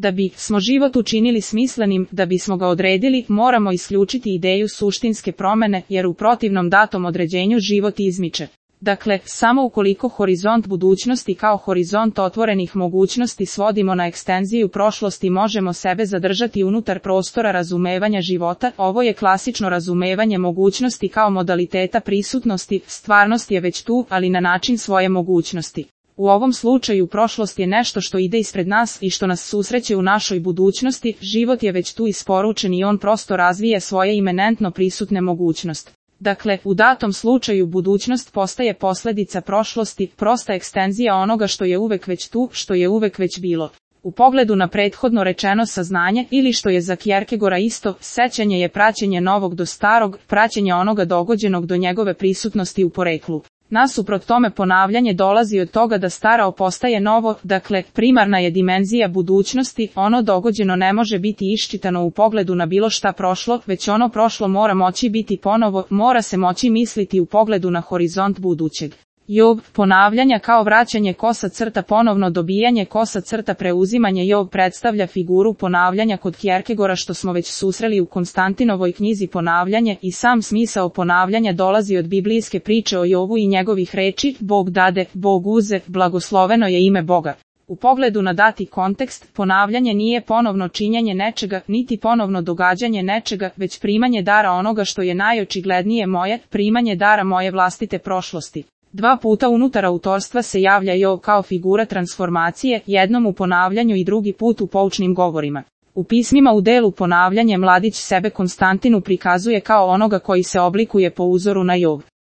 Da bismo život učinili smislenim, da bismo ga odredili, moramo isključiti ideju suštinske promene, jer u protivnom datom određenju život izmiče. Dakle, samo ukoliko horizont budućnosti kao horizont otvorenih mogućnosti svodimo na ekstenziju prošlosti, možemo sebe zadržati unutar prostora razumevanja života. Ovo je klasično razumevanje mogućnosti kao modaliteta prisutnosti, stvarnost je već tu, ali na način svoje mogućnosti. U ovom slučaju prošlost je nešto što ide ispred nas i što nas susreće u našoj budućnosti, život je već tu isporučen i on prosto razvija svoje imanentno prisutne mogućnosti. Dakle, u datom slučaju budućnost postaje posljedica prošlosti, prosta ekstenzija onoga što je uvek već tu, što je uvek već bilo. U pogledu na prethodno rečeno saznanje, ili što je za Kierkegaarda isto, sećanje je praćenje novog do starog, praćenje onoga dogođenog do njegove prisutnosti u poreklu. Nasuprot tome ponavljanje dolazi od toga da staro postaje novo, dakle, primarna je dimenzija budućnosti, ono dogođeno ne može biti iščitano u pogledu na bilo šta prošlo, već ono prošlo mora moći biti ponovo, mora se moći misliti u pogledu na horizont budućeg. Job, ponavljanja kao vraćanje kosa crta ponovno dobijanje kosa crta preuzimanje. Job predstavlja figuru ponavljanja kod Kierkegaarda što smo već susreli u Konstantinovoj knjizi Ponavljanje, i sam smisao ponavljanja dolazi od biblijske priče o Jobu i njegovih reči, Bog dade, Bog uze, blagosloveno je ime Boga. U pogledu na dati kontekst, ponavljanje nije ponovno činjenje nečega, niti ponovno događanje nečega, već primanje dara onoga što je najočiglednije moje, primanje dara moje vlastite prošlosti. 2 puta unutar autorstva se javlja Job kao figura transformacije, jednom u ponavljanju i drugi put u poučnim govorima. U pismima u delu Ponavljanje mladić sebe Konstantinu prikazuje kao onoga koji se oblikuje po uzoru na Job.